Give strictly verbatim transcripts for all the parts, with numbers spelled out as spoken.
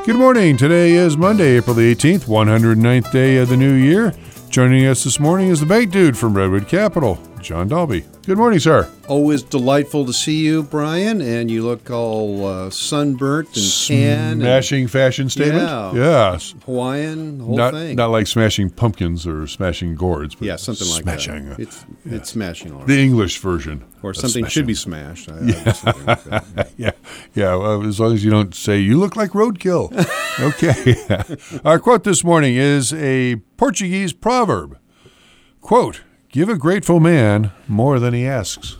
Good morning. Today is Monday, April the eighteenth, one hundred ninth day of the new year. Joining us this morning is the bank dude from Redwood Capital, John Dalby. Good morning, sir. Always delightful to see you, Brian, and you look all uh, sunburnt and tan. Smashing and, fashion statement? Yeah. Yes. Hawaiian, the whole not, thing. Not like smashing pumpkins or smashing gourds, but yeah, something like smashing. that. It's, yeah. it's smashing all right. The English version. Or something should be smashed. I, yeah. I like that. yeah, yeah. Well, as long as you don't say, you look like roadkill. Okay. Our quote this morning is a Portuguese proverb. Quote, give a grateful man more than he asks.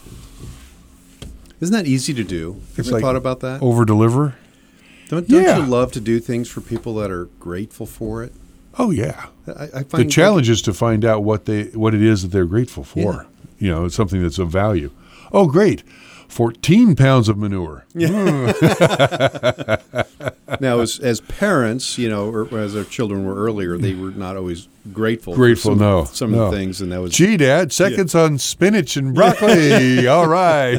Isn't that easy to do? Have It's you ever like thought about that? Over-deliver? Don't, don't Yeah. you love to do things for people that are grateful for it? Oh, yeah. I, I find The challenge is to find out what they what it is that they're grateful for. Yeah. You know, it's something that's of value. Oh, great. fourteen pounds of manure. Yeah. Now, as as parents, you know, or as our children were earlier, they were not always grateful. Grateful, for some, no. Some no. of the things, and that was. Gee, Dad, seconds yeah. on spinach and broccoli. All right.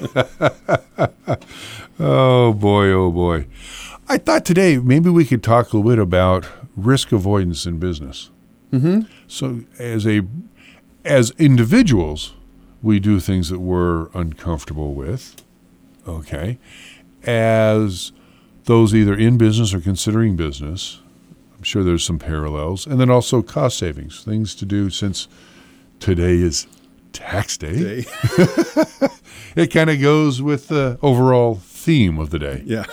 Oh, boy, oh, boy. I thought today maybe we could talk a little bit about risk avoidance in business. Mm-hmm. So as a as individuals, we do things that we're uncomfortable with, okay? As those either in business or considering business, I'm sure there's some parallels. And then also cost savings, things to do since today is tax day. day. It kind of goes with the overall theme of the day. Yeah.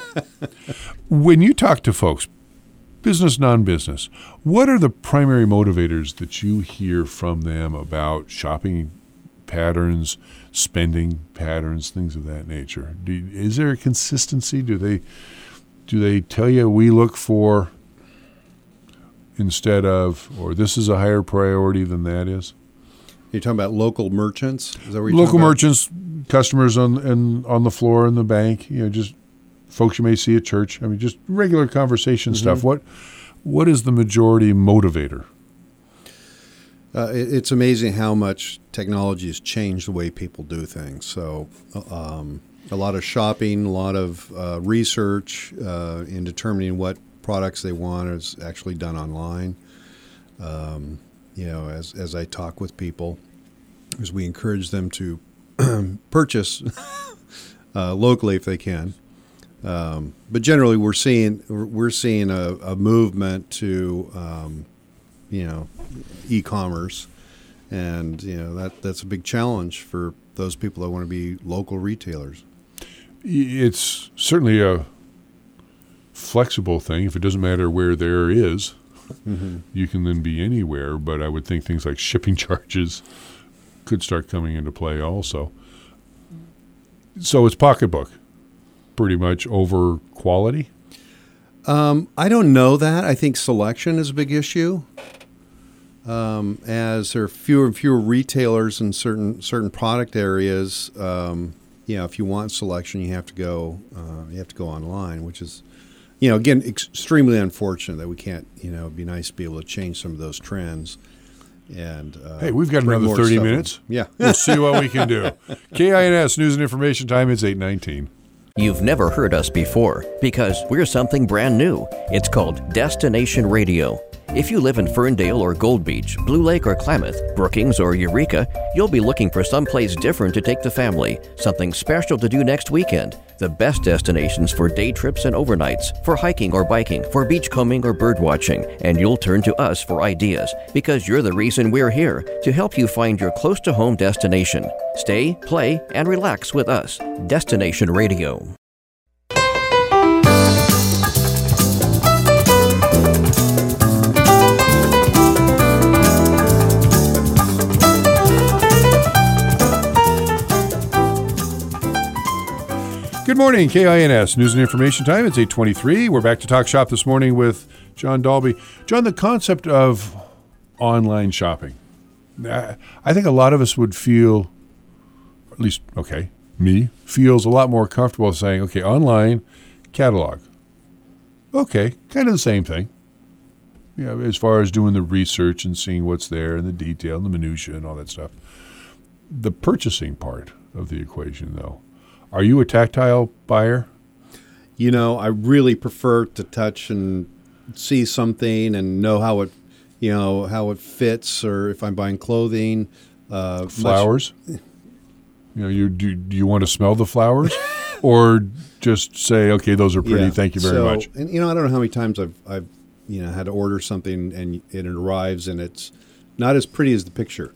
When you talk to folks, business, non-business, what are the primary motivators that you hear from them about shopping patterns, spending patterns, things of that nature? Do, is there a consistency? Do they do they tell you we look for instead of, or this is a higher priority than that is? You're talking about local merchants? Is that what you're Local talking about? merchants, customers on and on the floor in the bank, you know, just folks you may see at church. I mean, just regular conversation mm-hmm. stuff. What what is the majority motivator? Uh, it, it's amazing how much technology has changed the way people do things. So um, a lot of shopping, a lot of uh, research uh, in determining what products they want is actually done online. Um, you know, as as I talk with people, as we encourage them to purchase uh, locally if they can. Um, but generally, we're seeing we're seeing a, a movement to um, you know, e-commerce, and you know that that's a big challenge for those people that want to be local retailers. It's certainly a flexible thing. If it doesn't matter where there is, mm-hmm. you can then be anywhere. But I would think things like shipping charges could start coming into play also. So it's pocketbook, pretty much, over quality. Um, I don't know that. I think selection is a big issue. Um, as there are fewer and fewer retailers in certain certain product areas, um, you know, if you want selection, you have to go uh, you have to go online, which is, you know, again, extremely unfortunate that we can't. You know, it'd be nice to be able to change some of those trends. And uh, hey, we've got another thirty minutes. In. Yeah, we'll see what we can do. K I N S News and Information Time. It's eight nineteen. You've never heard us before because we're something brand new. It's called Destination Radio. If you live in Ferndale or Gold Beach, Blue Lake or Klamath, Brookings or Eureka, you'll be looking for someplace different to take the family, something special to do next weekend. The best destinations for day trips and overnights, for hiking or biking, for beachcombing or bird watching, and you'll turn to us for ideas because you're the reason we're here, to help you find your close-to-home destination. Stay, play, and relax with us. Destination Radio. Good morning, K I N S News and Information Time. It's eight twenty-three. We're back to Talk Shop this morning with John Dalby. John, the concept of online shopping. I think a lot of us would feel, at least, okay, me, feels a lot more comfortable saying, okay, online, catalog. Okay, kind of the same thing. You know, as far as doing the research and seeing what's there and the detail and the minutia and all that stuff. The purchasing part of the equation, though. Are you a tactile buyer? you know, I really prefer to touch and see something and know how it, you know, how it fits, or if I'm buying clothing. Uh, flowers? Much, you know, you do, do you want to smell the flowers? Or just say, okay, those are pretty, yeah. thank you very so, much. And, you know, I don't know how many times I've, I've, you know, had to order something and it arrives and it's not as pretty as the picture.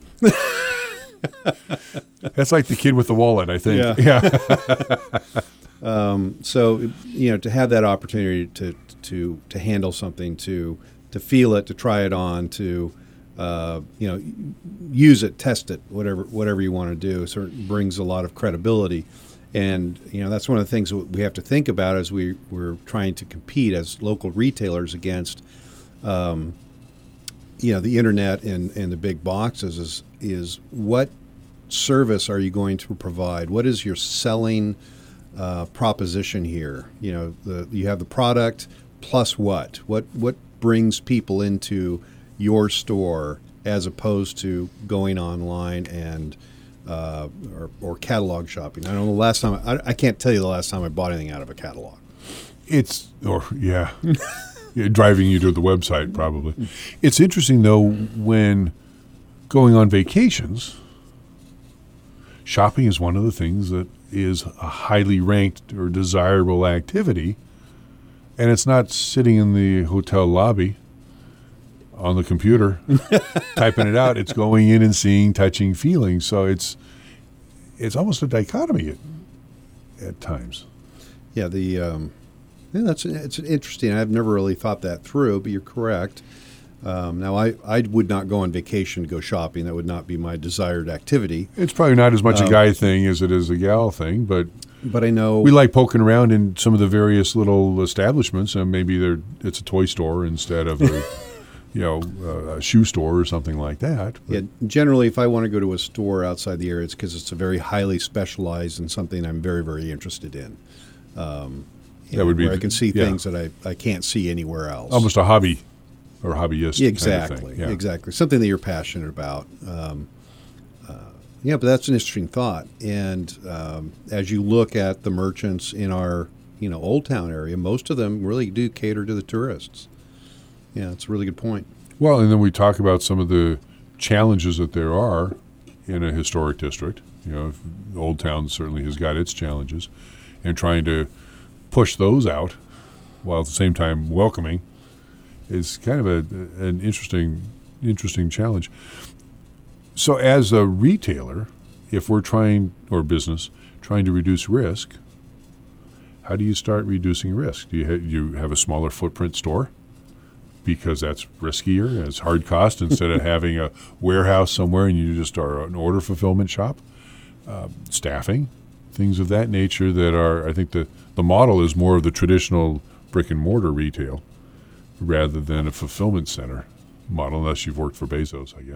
That's like the kid with the wallet, I think. Yeah. yeah. um, so, you know, to have that opportunity to to to handle something, to to feel it, to try it on, to uh, you know, use it, test it, whatever whatever you want to do, sort of brings a lot of credibility. And, you know, that's one of the things that we have to think about as we, we're trying to compete as local retailers against, um, you know, the internet and, and the big boxes is, is what service are you going to provide? What is your selling uh, proposition here? You know, the, you have the product plus what? What what brings people into your store as opposed to going online and Uh, or, or catalog shopping. I don't know the last time, I, I can't tell you the last time I bought anything out of a catalog. It's, or yeah, yeah, driving you to the website probably. It's interesting though, when going on vacations, shopping is one of the things that is a highly ranked or desirable activity, and it's not sitting in the hotel lobby on the computer, typing it out. It's going in and seeing, touching, feeling. So it's it's almost a dichotomy at, at times. Yeah, the um, yeah, that's it's interesting. I've never really thought that through, but you're correct. Um, now, I, I would not go on vacation to go shopping. That would not be my desired activity. It's probably not as much um, a guy thing as it is a gal thing, but but I know we like poking around in some of the various little establishments, and maybe they're it's a toy store instead of a you know, uh, a shoe store or something like that. But yeah, generally, if I want to go to a store outside the area, it's because it's a very highly specialized and something I'm very, very interested in. Um, that know, would be where I can see yeah. things that I, I can't see anywhere else. Almost a hobby or hobbyist yeah, exactly, kind of thing. Yeah. Exactly. Something that you're passionate about. Um, uh, yeah, but that's an interesting thought. And um, as you look at the merchants in our, you know, Old Town area, most of them really do cater to the tourists. Yeah, that's a really good point. Well, and then we talk about some of the challenges that there are in a historic district. You know, Old Town certainly has got its challenges, and trying to push those out while at the same time welcoming is kind of a, an interesting, interesting challenge. So, as a retailer, if we're trying, or business, trying to reduce risk, how do you start reducing risk? Do you ha- you have a smaller footprint store? Because that's riskier, it's hard cost, instead of having a warehouse somewhere and you just are an order fulfillment shop. Uh, staffing, things of that nature that are, I think the, the model is more of the traditional brick and mortar retail rather than a fulfillment center model, unless you've worked for Bezos, I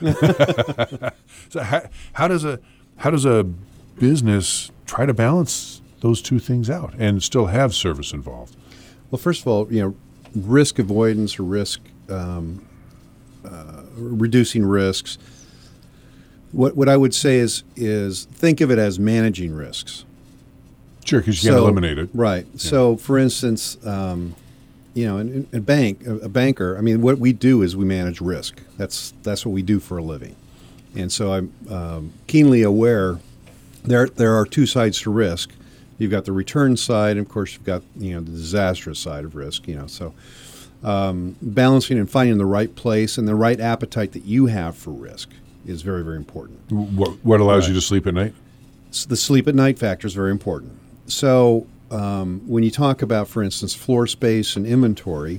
guess. So how, how does a how does a business try to balance those two things out and still have service involved? Well, first of all, you know, risk avoidance or risk um, uh, reducing risks. What what I would say is is think of it as managing risks. Sure, because you so, can't eliminate it. Right. Yeah. So, for instance, um, you know, in, in a bank, a, a banker. I mean, what we do is we manage risk. That's that's what we do for a living. And so I'm um, keenly aware there there are two sides to risk. You've got the return side, and of course, you've got you know the disastrous side of risk. You know, so um, balancing and finding the right place and the right appetite that you have for risk is very, very important. What, what allows right. you to sleep at night? So the sleep at night factor is very important. So um, when you talk about, for instance, floor space and inventory,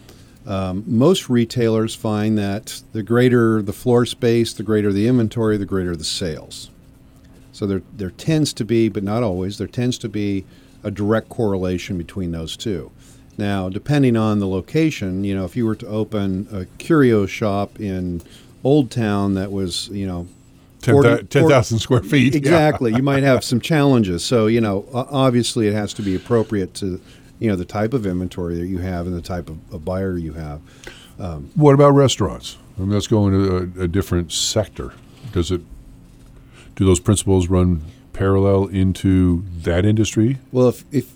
um, most retailers find that the greater the floor space, the greater the inventory, the greater the sales. So there there tends to be, but not always, there tends to be a direct correlation between those two. Now, depending on the location, you know, if you were to open a curio shop in Old Town that was, you know, ten thousand square feet. Exactly. Yeah. You might have some challenges. So, you know, obviously it has to be appropriate to, you know, the type of inventory that you have and the type of, of buyer you have. Um, what about restaurants? I mean, let's go into a, a different sector. Does it, do those principles run parallel into that industry? Well, if, if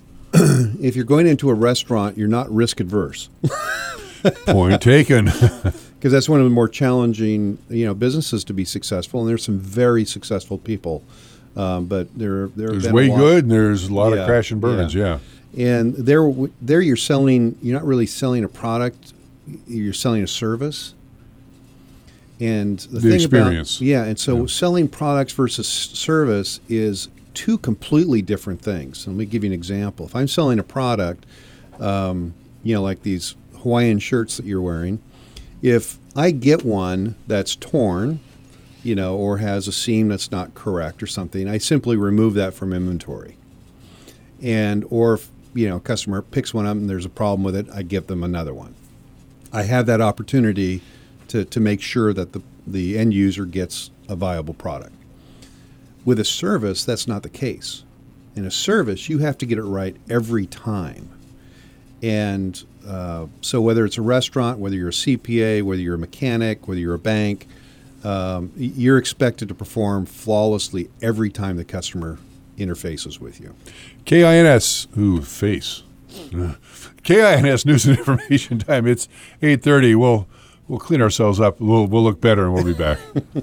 if you're going into a restaurant, you're not risk adverse. Point taken. Because that's one of the more challenging, you know, businesses to be successful, and there's some very successful people, um, but there, there there's way good, and there's a lot yeah, of crash and burns, yeah. yeah. And there, there, you're selling. You're not really selling a product; you're selling a service. And the, the thing experience, about, yeah. And so, yeah. selling products versus service is two completely different things. Let me give you an example. If I'm selling a product, um, you know, like these Hawaiian shirts that you're wearing. If I get one that's torn, you know, or has a seam that's not correct or something, I simply remove that from inventory. And or if, you know, a customer picks one up and there's a problem with it, I give them another one. I have that opportunity to, to make sure that the, the end user gets a viable product. With a service, that's not the case. In a service, you have to get it right every time. And uh, so whether it's a restaurant, whether you're a C P A, whether you're a mechanic, whether you're a bank, um, you're expected to perform flawlessly every time the customer interfaces with you. K I N S, ooh, face. K I N S News and Information Time. It's eight thirty. We'll, we'll clean ourselves up. We'll, we'll look better, and we'll be back.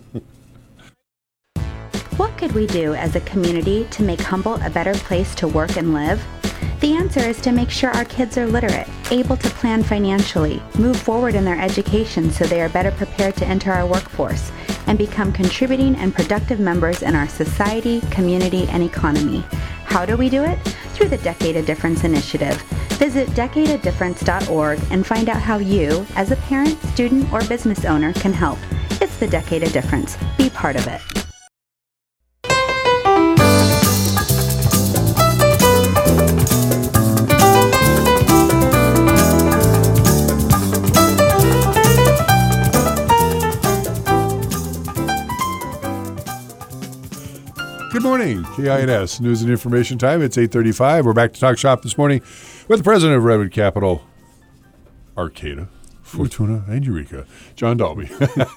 What could we do as a community to make Humboldt a better place to work and live? The answer is to make sure our kids are literate, able to plan financially, move forward in their education so they are better prepared to enter our workforce, and become contributing and productive members in our society, community, and economy. How do we do it? Through the Decade of Difference initiative. Visit decade of difference dot org and find out how you, as a parent, student, or business owner, can help. It's the Decade of Difference. Be part of it. Good morning, K I N S News and Information Time. It's eight thirty-five. We're back to Talk Shop this morning with the president of Redwood Capital, Arcata, Fortuna, and Eureka, John Dalby.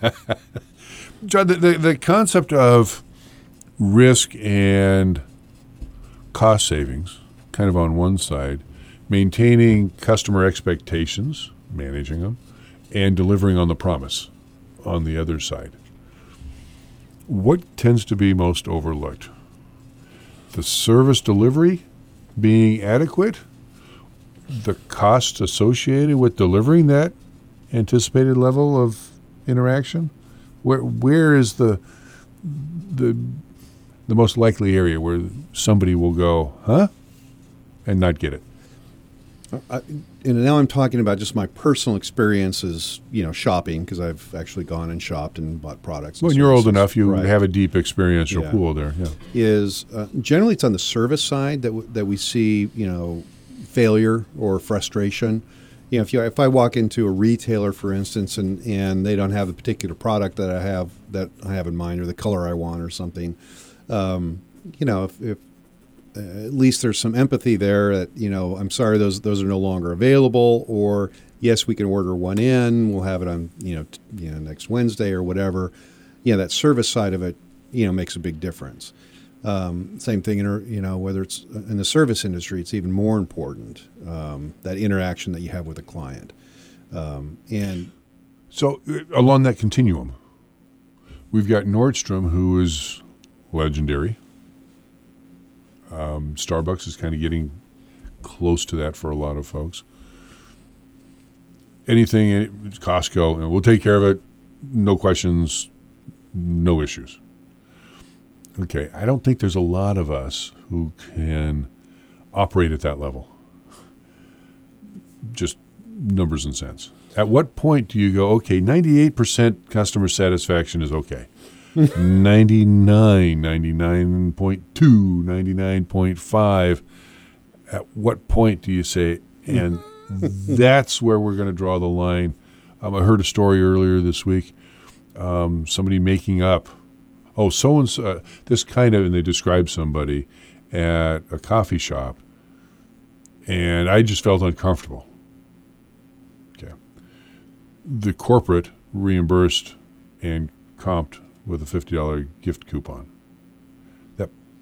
John, the, the, the concept of risk and cost savings, kind of on one side, maintaining customer expectations, managing them, and delivering on the promise on the other side. What tends to be most overlooked? The service delivery being adequate? The cost associated with delivering that anticipated level of interaction? Where where is the the the most likely area where somebody will go, huh? And not get it? I, and now I'm talking about just my personal experiences, you know, shopping, because I've actually gone and shopped and bought products. When you're old enough, you right. have a deep experiential yeah. pool there. Yeah, is uh, generally it's on the service side that w- that we see, you know, failure or frustration. You know, if you if I walk into a retailer, for instance, and, and they don't have the particular product that I have that I have in mind or the color I want or something, um, you know, if, if at least there's some empathy there that, you know, I'm sorry, those those are no longer available, or yes, we can order one in, we'll have it on, you know, t- you know, next Wednesday or whatever. You know, that service side of it, you know, makes a big difference. Um, same thing, in, you know, whether it's in the service industry, it's even more important, um, that interaction that you have with a client. Um, and so uh, along that continuum, we've got Nordstrom, who is legendary. Um, Starbucks is kind of getting close to that for a lot of folks. Anything, Costco, we'll take care of it. No questions, no issues. Okay, I don't think there's a lot of us who can operate at that level. Just numbers and cents. At what point do you go, okay, ninety-eight percent customer satisfaction is okay. ninety-nine, ninety-nine point two, ninety-nine point five. At what point do you say, and that's where we're going to draw the line? Um, I heard a story earlier this week, um, somebody making up, oh, so-and-so, uh, this kind of, and they described somebody at a coffee shop, and I just felt uncomfortable. Okay. The corporate reimbursed and comped with a fifty dollars gift coupon. That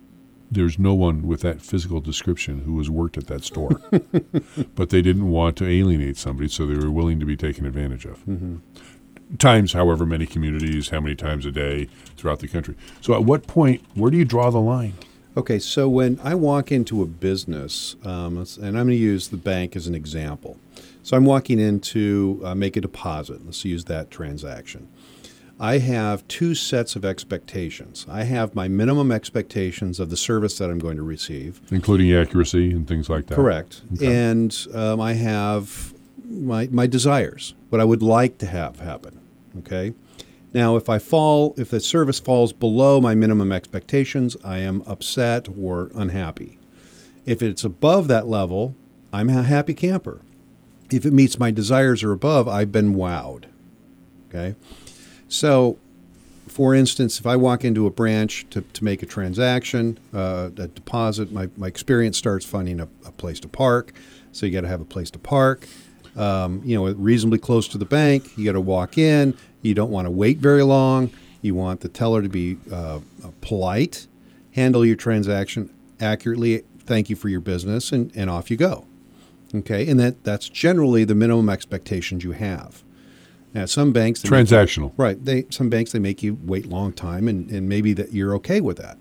There's no one with that physical description who has worked at that store. But they didn't want to alienate somebody, so they were willing to be taken advantage of. Mm-hmm. Times however many communities, how many times a day throughout the country. So at what point, where do you draw the line? Okay, so when I walk into a business, um, and I'm going to use the bank as an example. So I'm walking in to uh, make a deposit. Let's use that transaction. I have two sets of expectations. I have my minimum expectations of the service that I'm going to receive. Including accuracy and things like that. Correct. Okay. And um, I have my my desires, what I would like to have happen. Okay. Now, if I fall, if the service falls below my minimum expectations, I am upset or unhappy. If it's above that level, I'm a happy camper. If it meets my desires or above, I've been wowed. Okay. So, for instance, if I walk into a branch to, to make a transaction, uh, a deposit, my, my experience starts finding a, a place to park. So you got to have a place to park. Um, you know, reasonably close to the bank. You got to walk in. You don't want to wait very long. You want the teller to be uh, polite, handle your transaction accurately. Thank you for your business, and, and off you go. Okay, and that that's generally the minimum expectations you have. Now, some banks they transactional, you, right? They some banks they make you wait a long time, and, and maybe that you're okay with that.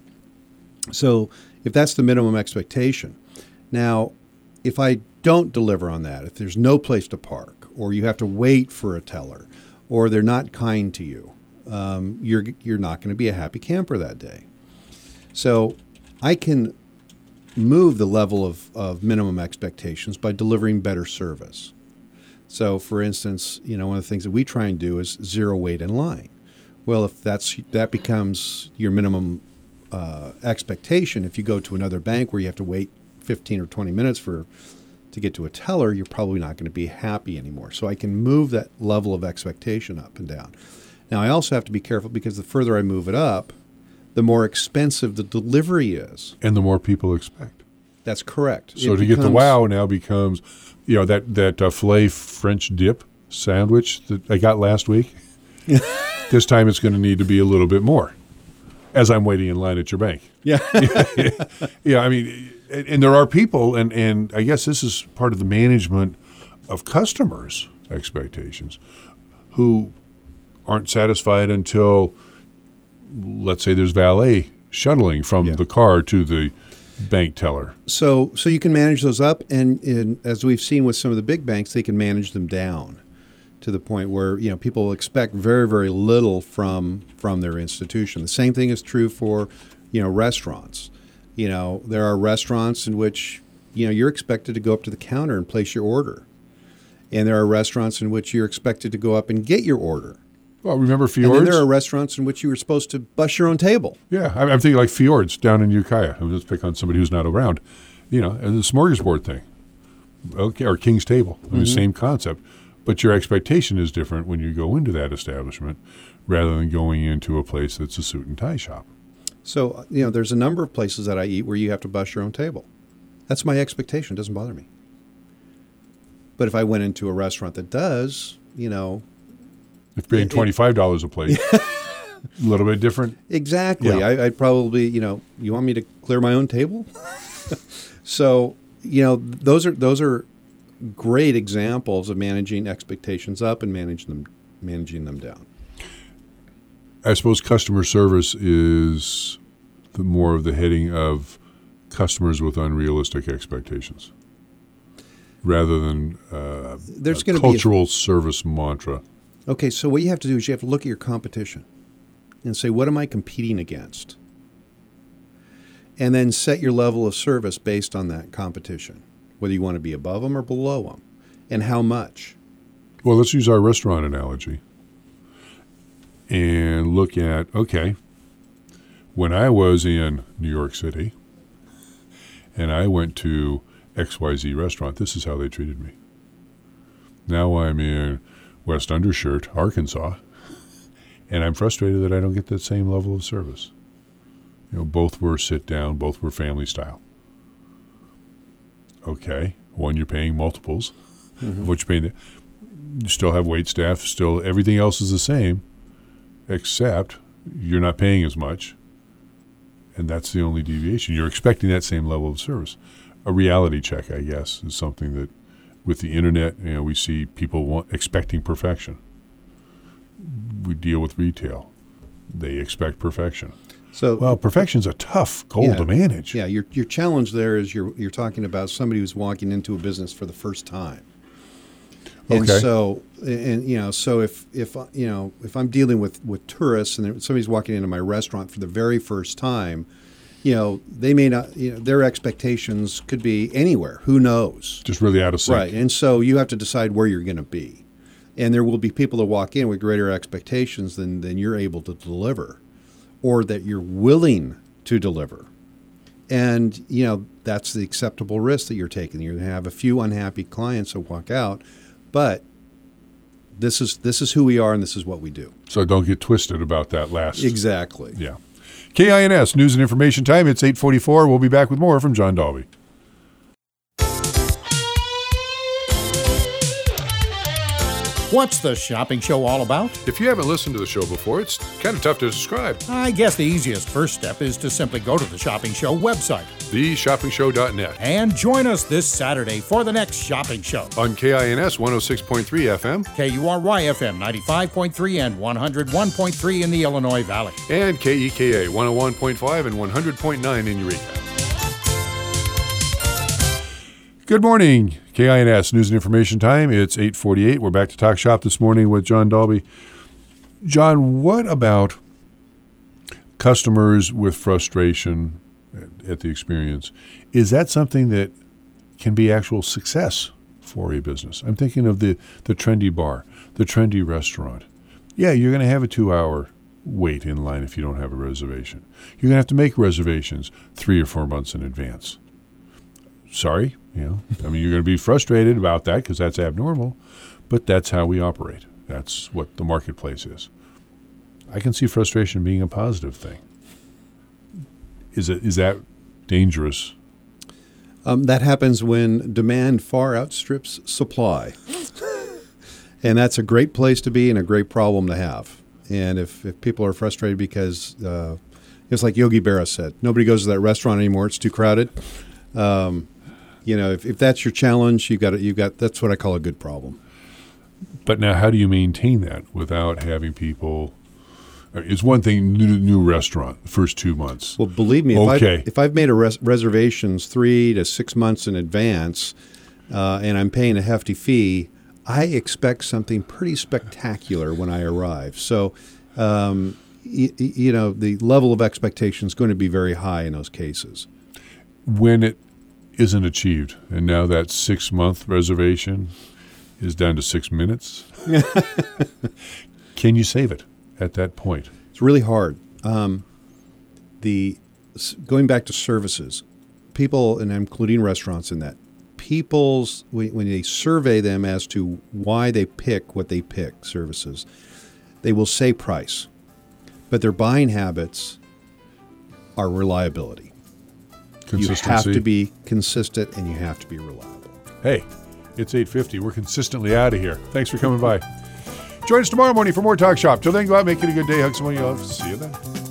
So if that's the minimum expectation, now if I don't deliver on that, if there's no place to park, or you have to wait for a teller, or they're not kind to you, um, you're you're not going to be a happy camper that day. So I can move the level of, of minimum expectations by delivering better service. So, for instance, you know, one of the things that we try and do is zero wait in line. Well, if that's that becomes your minimum uh, expectation, if you go to another bank where you have to wait fifteen or twenty minutes for to get to a teller, you're probably not going to be happy anymore. So I can move that level of expectation up and down. Now, I also have to be careful because the further I move it up, the more expensive the delivery is. And the more people expect. That's correct. So it to becomes, get the wow now becomes, you know, that, that uh, filet French dip sandwich that I got last week. This time it's going to need to be a little bit more as I'm waiting in line at your bank. Yeah. Yeah, I mean, and, and there are people, and, and I guess this is part of the management of customers' expectations, who aren't satisfied until, let's say there's valet shuttling from Yeah. the car to the bank teller. So so you can manage those up, and, and as we've seen with some of the big banks, they can manage them down to the point where, you know, people expect very, very little from from their institution. The same thing is true for, you know, restaurants. You know, there are restaurants in which, you know, you're expected to go up to the counter and place your order. And there are restaurants in which you're expected to go up and get your order. Well, remember Fjords? And then there are restaurants in which you were supposed to bus your own table. Yeah, I'm I'm thinking like Fjords down in Ukiah. I'm just pick on somebody who's not around. You know, and the smorgasbord thing. Okay, or King's Table. I mean, Mm-hmm. same concept. But your expectation is different when you go into that establishment rather than going into a place that's a suit and tie shop. So, you know, there's a number of places that I eat where you have to bus your own table. That's my expectation. It doesn't bother me. But if I went into a restaurant that does, you know... If paying it- twenty-five dollars a plate, a little bit different. Exactly. Yeah. I, I'd probably, you know, you want me to clear my own table? So, you know, those are those are great examples of managing expectations up and managing them managing them down. I suppose customer service is the more of the heading of customers with unrealistic expectations, rather than uh, There's a gonna be a- cultural service mantra. Okay, so what you have to do is you have to look at your competition and say, what am I competing against? And then set your level of service based on that competition, whether you want to be above them or below them, and how much. Well, let's use our restaurant analogy and look at, okay, when I was in New York City and I went to X Y Z restaurant, this is how they treated me. Now I'm in West Undershirt, Arkansas, and I'm frustrated that I don't get that same level of service. You know, both were sit down, both were family style. Okay, one you're paying multiples, mm-hmm. what you're paying. You still have wait staff, still everything else is the same, except you're not paying as much, and that's the only deviation. You're expecting that same level of service. A reality check, I guess, is something that with the internet, you know, we see people want, expecting perfection. We deal with retail. They expect perfection. So, well, perfection's a tough goal yeah, to manage. Yeah, your your challenge there is you're you're talking about somebody who's walking into a business for the first time. And okay. so, and you know, so if if you know if I'm dealing with, with tourists and somebody's walking into my restaurant for the very first time, you know, they may not, you know, their expectations could be anywhere. Who knows? Just really out of sync. Right, and so you have to decide where you're going to be, and there will be people that walk in with greater expectations than than you're able to deliver, or that you're willing to deliver. And, you know, that's the acceptable risk that you're taking. You're going to have a few unhappy clients that walk out, but this is this is who we are and this is what we do. So don't get twisted about that last. Exactly. Yeah. K I N S, News and Information Time. It's eight forty-four. We'll be back with more from John Dalby. What's the shopping show all about? If you haven't listened to the show before, it's kind of tough to describe. I guess the easiest first step is to simply go to the Shopping Show website. the shopping show dot net. And join us this Saturday for the next shopping show. On K I N S one oh six point three F M. K U R Y F M ninety-five point three and one oh one point three in the Illinois Valley. And K E K A one oh one point five and one hundred point nine in Eureka. Good morning, K I N S News and Information Time. It's eight forty-eight. We're back to Talk Shop this morning with John Dalby. John, what about customers with frustration at the experience? Is that something that can be actual success for a business? I'm thinking of the, the trendy bar, the trendy restaurant. Yeah, you're going to have a two-hour wait in line if you don't have a reservation. You're going to have to make reservations three or four months in advance. Sorry, you know, I mean, you're going to be frustrated about that because that's abnormal, but that's how we operate. That's what the marketplace is. I can see frustration being a positive thing. Is it is that dangerous? Um, that happens when demand far outstrips supply. And that's a great place to be and a great problem to have. And if, if people are frustrated because, uh, it's like Yogi Berra said, nobody goes to that restaurant anymore, it's too crowded. Um, You know, if, if that's your challenge, you got it. You got that's what I call a good problem. But now, how do you maintain that without having people? It's one thing, new, new restaurant, the first two months. Well, believe me, if, okay. I've, if I've made a res- reservations three to six months in advance, uh, and I'm paying a hefty fee, I expect something pretty spectacular when I arrive. So, um, y- you know, the level of expectation is going to be very high in those cases. When it isn't achieved, and now that six-month reservation is down to six minutes. Can you save it at that point? It's really hard. Um, the going back to services, people, and I'm including restaurants in that, people's, when, when they survey them as to why they pick what they pick, services, they will say price, but their buying habits are reliability. You have to be consistent and you have to be reliable. Hey, it's eight fifty. We're consistently out of here. Thanks for coming by. Join us tomorrow morning for more Talk Shop. Till then, go out, make it a good day. Hug someone you love. See you then.